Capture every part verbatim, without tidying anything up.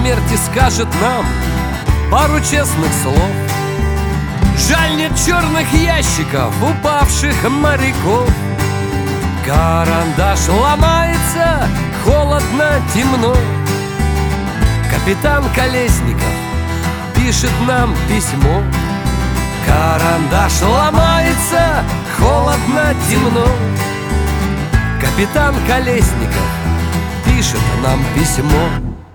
смерти скажет нам пару честных слов. Жаль, нет черных ящиков упавших моряков. Карандаш ломается, холодно, темно. Капитан Колесников пишет нам письмо. Карандаш ломается, холодно, темно. Капитан Колесников пишет нам письмо.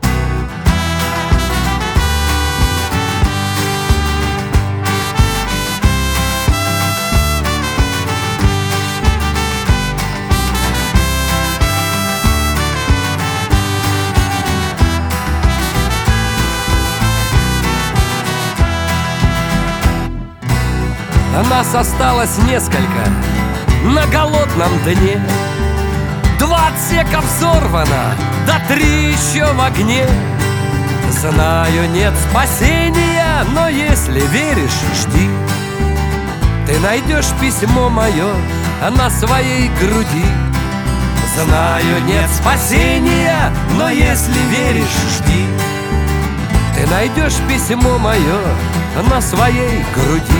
Нас осталось несколько на голодном дне. Два отсека взорвано, да три еще в огне. Знаю, нет спасения, но если веришь, жди. Ты найдешь письмо мое на своей груди. Знаю, нет спасения, но если веришь, жди. Ты найдешь письмо мое на своей груди.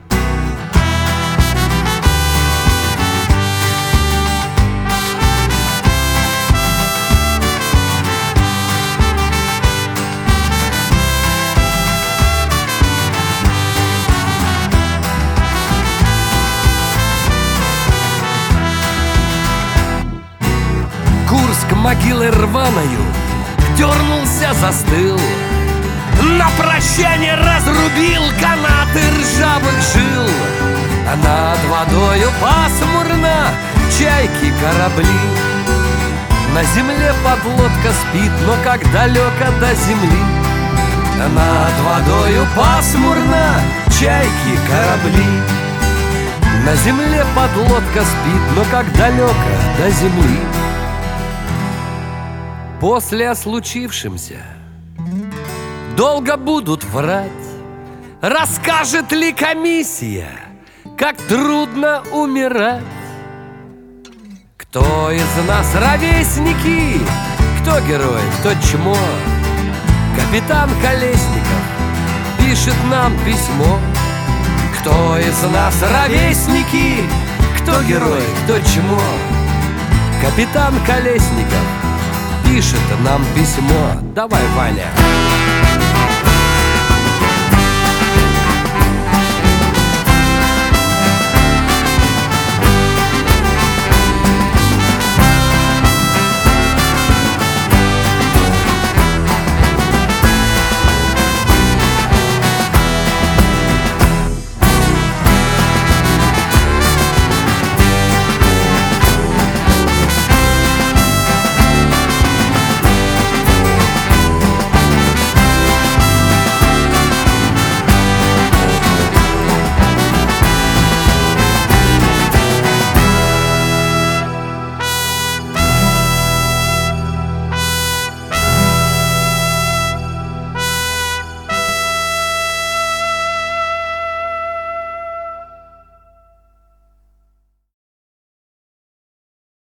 Курск могилой рваною дернулся, застыл. На прощание разрубил канаты ржавых жил. А над водою пасмурно чайки, корабли. На земле подлодка спит, но как далеко до земли. А над водою пасмурно чайки, корабли. На земле подлодка спит, но как далеко до земли. После о случившемся долго будут врать. Расскажет ли комиссия, как трудно умирать? Кто из нас ровесники, кто герой, кто чмо? Капитан Колесников пишет нам письмо. Кто из нас ровесники, кто герой, кто чмо? Капитан Колесников пишет нам письмо. Давай, Ваня.